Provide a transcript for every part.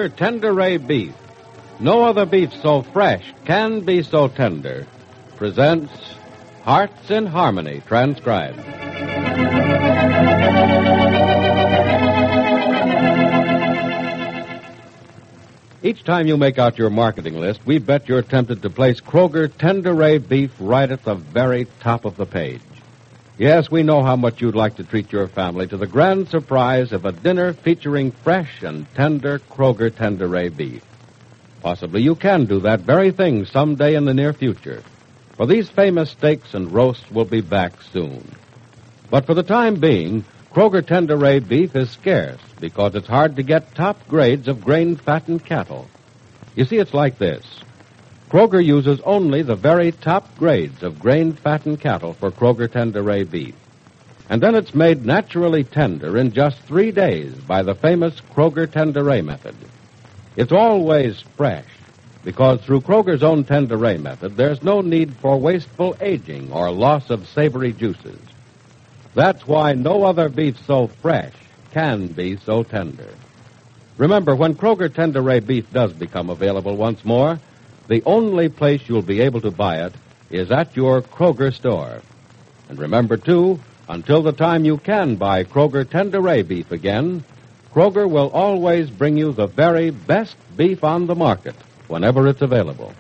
Kroger Tenderay Beef. No other beef so fresh can be so tender. Presents Hearts in Harmony, transcribed. Each time you make out your marketing list, we bet you're tempted to place Kroger Tenderay Beef right at the very top of the page. Yes, we know how much you'd like to treat your family to the grand surprise of a dinner featuring fresh and tender Kroger Tenderay Beef. Possibly you can do that very thing someday in the near future. For these famous steaks and roasts will be back soon. But for the time being, Kroger Tenderay Beef is scarce because it's hard to get top grades of grain-fattened cattle. You see, it's like this. Kroger uses only the very top grades of grain-fattened cattle for Kroger Tenderay Beef. And then it's made naturally tender in just 3 days by the famous Kroger Tenderay method. It's always fresh because through Kroger's own Tenderay method, there's no need for wasteful aging or loss of savory juices. That's why no other beef so fresh can be so tender. Remember, when Kroger Tenderay Beef does become available once more, the only place you'll be able to buy it is at your Kroger store. And remember, too, until the time you can buy Kroger Tenderay Beef again, Kroger will always bring you the very best beef on the market whenever it's available.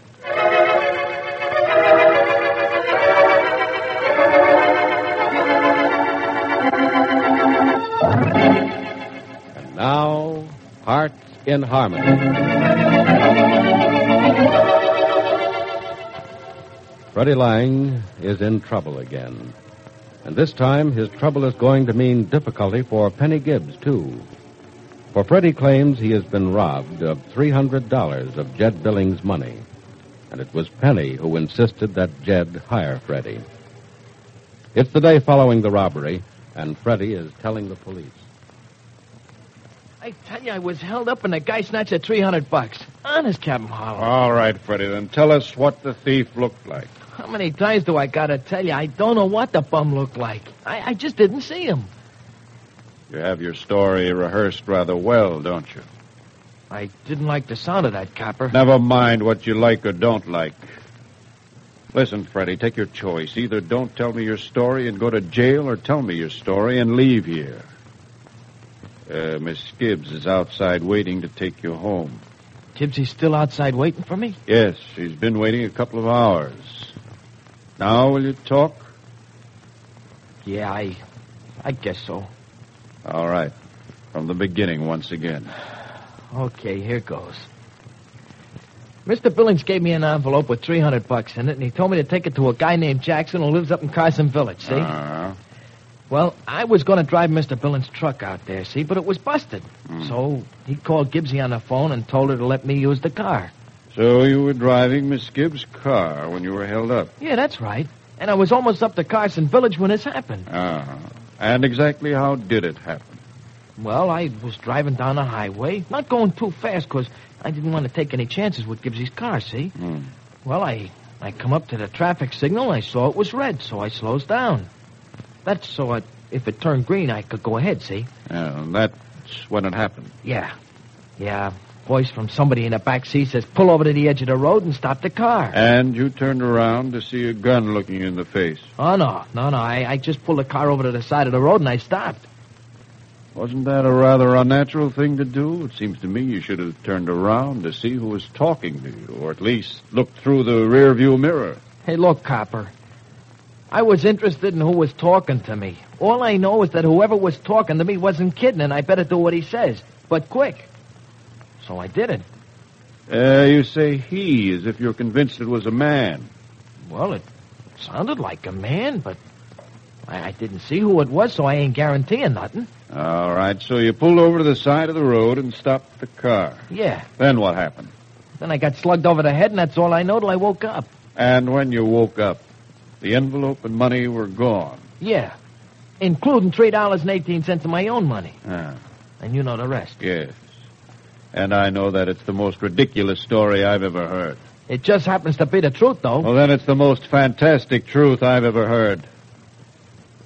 And now, Hearts in Harmony. Freddie Lang is in trouble again. And this time, his trouble is going to mean difficulty for Penny Gibbs, too. For Freddie claims he has been robbed of $300 of Jed Billings' money. And it was Penny who insisted that Jed hire Freddie. It's the day following the robbery, and Freddie is telling the police. I tell you, I was held up and the guy snatched at $300. Honest, Captain Harlow. All right, Freddie, then tell us what the thief looked like. How many times do I gotta tell you? I don't know what the bum looked like. I just didn't see him. You have your story rehearsed rather well, don't you? I didn't like the sound of that, Copper. Never mind what you like or don't like. Listen, Freddie, take your choice. Either don't tell me your story and go to jail, or tell me your story and leave here. Miss Gibbs is outside waiting to take you home. Gibbsy's still outside waiting for me? Yes, she's been waiting a couple of hours. Now will you talk? Yeah, I guess so. All right. From the beginning once again. Okay, here goes. Mr. Billings gave me an envelope with $300 in it, and he told me to take it to a guy named Jackson who lives up in Carson Village, see? Well, I was going to drive Mr. Billings' truck out there, see, but it was busted. So he called Gibbsy on the phone and told her to let me use the car. So you were driving Miss Gibbs' car when you were held up? Yeah, that's right. And I was almost up to Carson Village when this happened. And exactly how did it happen? Well, I was driving down the highway, not going too fast because I didn't want to take any chances with Gibbsy's car, see? Well, I come up to the traffic signal, and I saw it was red, so I slows down. That's so if it turned green, I could go ahead, see? And that's when it happened? Yeah. Voice from somebody in the back seat says, pull over to the edge of the road and stop the car. And you turned around to see a gun looking you in the face? Oh, no. I just pulled the car over to the side of the road and I stopped. Wasn't that a rather unnatural thing to do? It seems to me you should have turned around to see who was talking to you, or at least looked through the rearview mirror. Hey, look, Copper. I was interested in who was talking to me. All I know is that whoever was talking to me wasn't kidding, and I better do what he says. But quick. So I did it. You say he, as if you're convinced it was a man. Well, it sounded like a man, but I didn't see who it was, so I ain't guaranteeing nothing. All right, so you pulled over to the side of the road and stopped the car. Yeah. Then what happened? Then I got slugged over the head, and that's all I know till I woke up. And when you woke up, the envelope and money were gone? Yeah, including $3.18 of my own money. Ah. And you know the rest. Yes. And I know that it's the most ridiculous story I've ever heard. It just happens to be the truth, though. Well, then it's the most fantastic truth I've ever heard.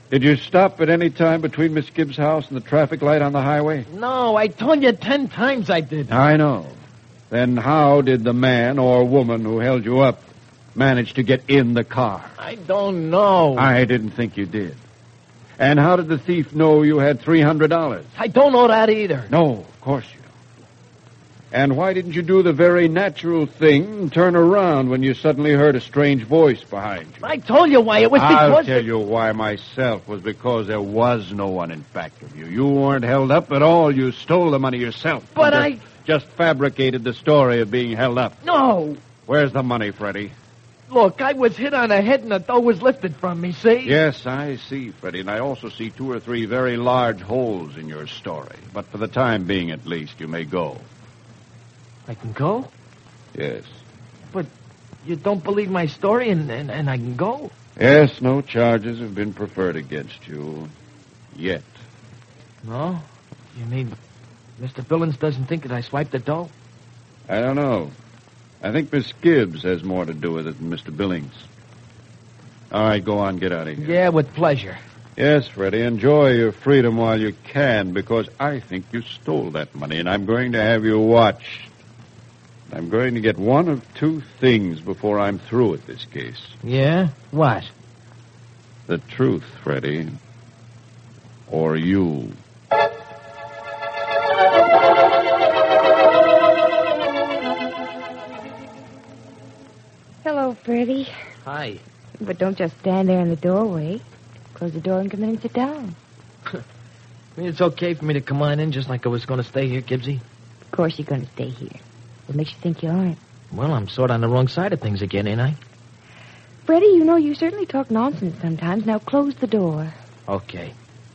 Did you stop at any time between Miss Gibbs' house and the traffic light on the highway? No, I told you 10 times I did. I know. Then how did the man or woman who held you up manage to get in the car? I don't know. I didn't think you did. And how did the thief know you had $300? I don't know that either. No, of course you don't. And why didn't you do the very natural thing and turn around when you suddenly heard a strange voice behind you? I told you why. It was because... I'll tell you why myself. It was because there was no one in back of you. You weren't held up at all. You stole the money yourself. But Just fabricated the story of being held up. No. Where's the money, Freddie? Look, I was hit on the head and the dough was lifted from me, see? Yes, I see, Freddie, and I also see 2 or 3 very large holes in your story. But for the time being, at least, you may go. I can go? Yes. But you don't believe my story and I can go? Yes, no charges have been preferred against you. Yet. No? You mean Mr. Billings doesn't think that I swiped the dough? I don't know. I think Miss Gibbs has more to do with it than Mr. Billings. All right, go on, get out of here. Yeah, with pleasure. Yes, Freddie, enjoy your freedom while you can, because I think you stole that money, and I'm going to have you watched. I'm going to get one of 2 things before I'm through with this case. Yeah? What? The truth, Freddie. Or you. Hello, Freddie. Hi. But don't just stand there in the doorway. Close the door and come in and sit down. I mean, it's okay for me to come on in just like I was going to stay here, Gibbsy? Of course you're going to stay here. What makes you think you aren't? Well, I'm sort of on the wrong side of things again, ain't I? Freddie, you know you certainly talk nonsense sometimes. Now close the door. Okay.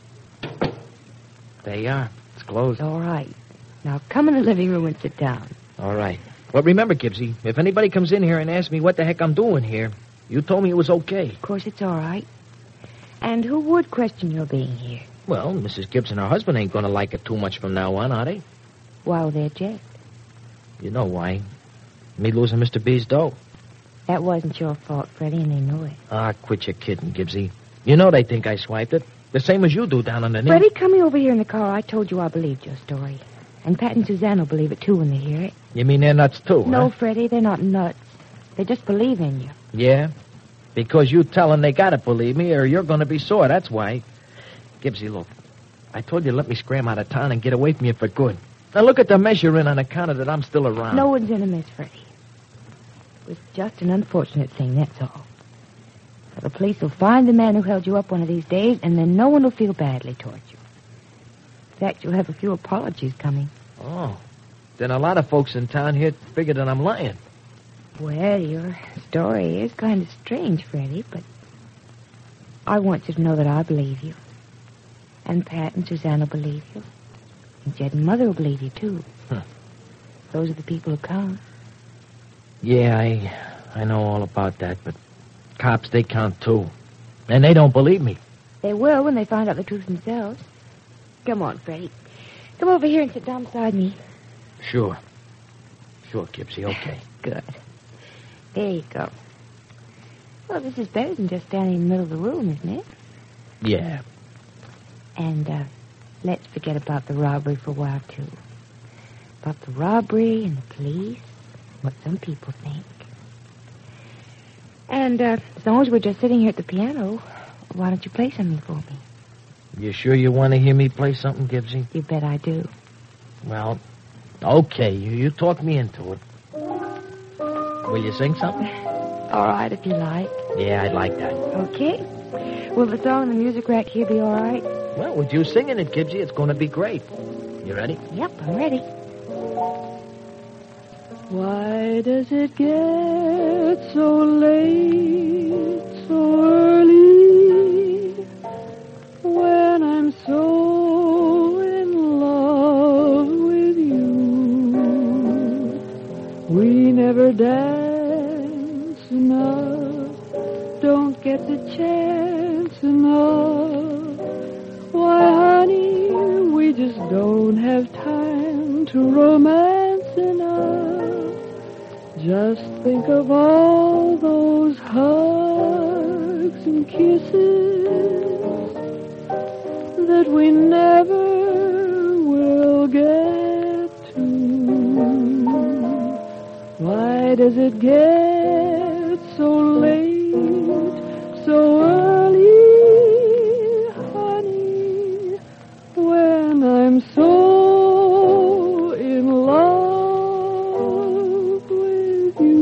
There you are. It's closed. All right. Now come in the living room and sit down. All right. Well, remember, Gibbsy, if anybody comes in here and asks me what the heck I'm doing here, you told me it was okay. Of course it's all right. And who would question your being here? Well, Mrs. Gibbs and her husband ain't going to like it too much from now on, are they? Why would they object? You know why. Me losing Mr. B's dough. That wasn't your fault, Freddie, and they know it. Ah, quit your kidding, Gibbsy. You know they think I swiped it. The same as you do down underneath. Freddie, coming over here in the car, I told you I believed your story. And Pat and Suzanne will believe it, too, when they hear it. You mean they're nuts, too, No, huh? Freddie, they're not nuts. They just believe in you. Yeah? Because you tell them they gotta believe me, or you're gonna be sore, that's why. Gibbsy, look. I told you to let me scram out of town and get away from you for good. Now look at the mess you're in on account of that I'm still around. No one's in a mess, Freddie. It was just an unfortunate thing, that's all. The police will find the man who held you up one of these days, and then no one will feel badly towards you. In fact, you'll have a few apologies coming. Oh. Then a lot of folks in town here figure that I'm lying. Well, your story is kind of strange, Freddie, but I want you to know that I believe you. And Pat and Suzanne will believe you. And Jed and Mother will believe you, too. Huh. Those are the people who count. Yeah, I know all about that, but cops, they count, too. And they don't believe me. They will when they find out the truth themselves. Come on, Freddie. Come over here and sit down beside me. Sure. Sure, Gibbsy, okay. Good. There you go. Well, this is better than just standing in the middle of the room, isn't it? Yeah. And, let's forget about the robbery for a while, too. About the robbery and the police, what some people think. And, as long as we're just sitting here at the piano, why don't you play something for me? You sure you want to hear me play something, Gibbsy? You bet I do. Well, okay, you talk me into it. Will you sing something? All right, if you like. Yeah, I'd like that. Okay. Will the song in the music rack here be all right? Well, with you singing it, Gibbsy, it's going to be great. You ready? Yep, I'm ready. Why does it get so late, so early, when I'm so in love with you? We never dance enough, don't get the chance enough. Why, honey, we just don't have time to romance enough. Just think of all those hugs and kisses that we never will get to. Why does it get so late, so early, honey, when I'm so in love with you?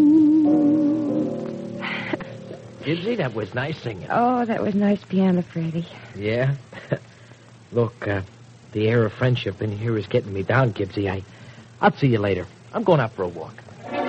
Gibbsy, that was nice singing. Oh, that was nice piano, Freddie. Yeah? Look, the air of friendship in here is getting me down, Gibbsy. I'll see you later. I'm going out for a walk.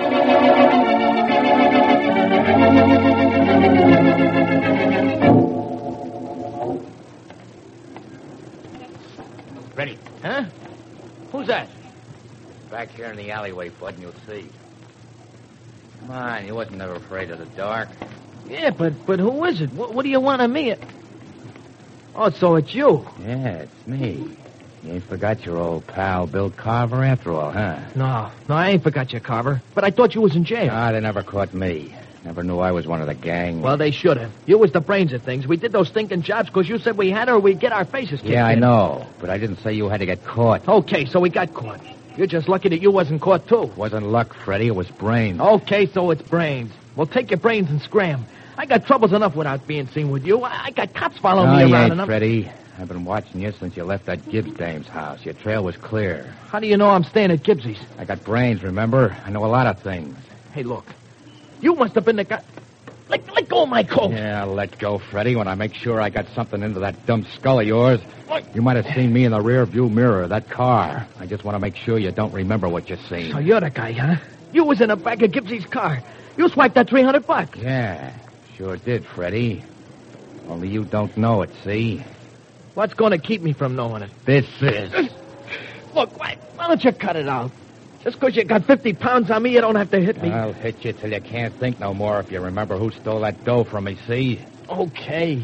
Ready? Huh? Who's that? Back here in the alleyway, Bud, and you'll see. Come on, you wasn't never afraid of the dark. Yeah, but who is it? What do you want of me? Oh, so it's you. Yeah, it's me. You ain't forgot your old pal, Bill Carver, after all, huh? No, I ain't forgot you, Carver. But I thought you was in jail. Ah, they never caught me. Never knew I was one of the gang. Well, they should have. You was the brains of things. We did those stinking jobs because you said we had or we'd get our faces kicked Yeah, I in. know. But I didn't say you had to get caught. Okay, so we got caught. You're just lucky that you wasn't caught, too. Wasn't luck, Freddie. It was brains. Okay, so it's brains. Well, take your brains and scram. I got troubles enough without being seen with you. I got cops following me you around. ain't, Freddie. I've been watching you since you left that Gibbs dame's house. Your trail was clear. How do you know I'm staying at Gibbsy's? I got brains, remember? I know a lot of things. Hey, look. You must have been the guy... Let go of my coat. Yeah, I'll let go, Freddie, when I make sure I got something into that dumb skull of yours. You might have seen me in the rear view mirror of that car. I just want to make sure you don't remember what you seen. So you're the guy, huh? You was in the back of Gibbsy's car. You swiped that $300. Yeah, sure did, Freddie. Only you don't know it, see? What's going to keep me from knowing it? This is. Look, why don't you cut it out? Just because you got 50 pounds on me, you don't have to hit me. I'll hit you till you can't think no more if you remember who stole that dough from me, see? Okay,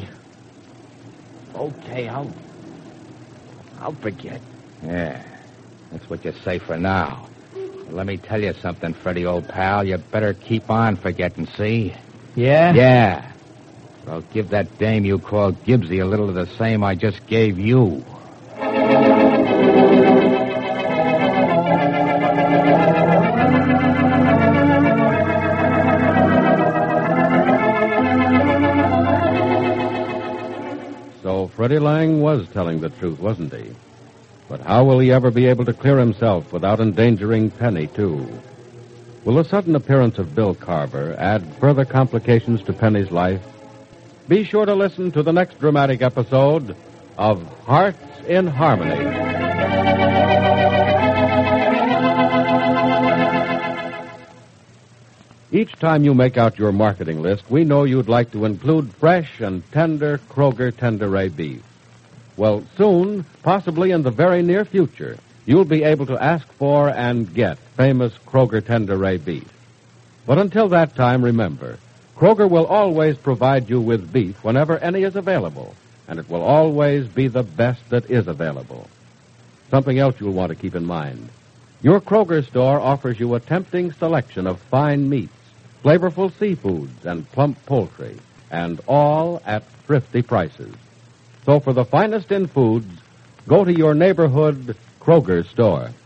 I'll forget. Yeah, that's what you say for now. But let me tell you something, Freddie, old pal. You better keep on forgetting, see? Yeah? Yeah. I'll give that dame you call Gibbsy a little of the same I just gave you. So Freddie Lang was telling the truth, wasn't he? But how will he ever be able to clear himself without endangering Penny, too? Will the sudden appearance of Bill Carver add further complications to Penny's life? Be sure to listen to the next dramatic episode of Hearts in Harmony. Each time you make out your marketing list, we know you'd like to include fresh and tender Kroger Tenderay beef. Well, soon, possibly in the very near future, you'll be able to ask for and get famous Kroger Tenderay beef. But until that time, remember, Kroger will always provide you with beef whenever any is available, and it will always be the best that is available. Something else you'll want to keep in mind. Your Kroger store offers you a tempting selection of fine meats, flavorful seafoods, and plump poultry, and all at thrifty prices. So for the finest in foods, go to your neighborhood Kroger store.